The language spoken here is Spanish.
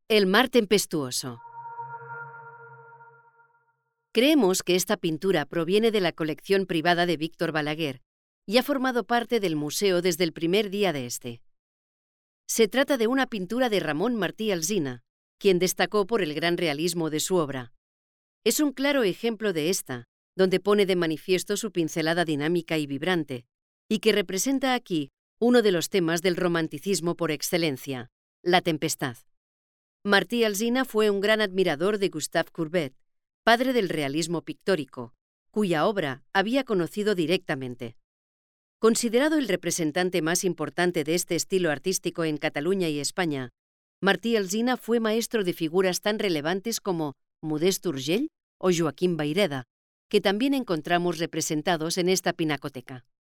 El mar tempestuoso. Creemos que esta pintura proviene de la colección privada de Víctor Balaguer y ha formado parte del museo desde el primer día de este. Se trata de una pintura de Ramón Martí Alsina, quien destacó por el gran realismo de su obra. Es un claro ejemplo de esta, donde pone de manifiesto su pincelada dinámica y vibrante, y que representa aquí uno de los temas del romanticismo por excelencia, la tempestad. Martí Alsina fue un gran admirador de Gustave Courbet, padre del realismo pictórico, cuya obra había conocido directamente. Considerado el representante más importante de este estilo artístico en Cataluña y España, Martí Alsina fue maestro de figuras tan relevantes como Modest Urgell o Joaquim Vayreda, que también encontramos representados en esta pinacoteca.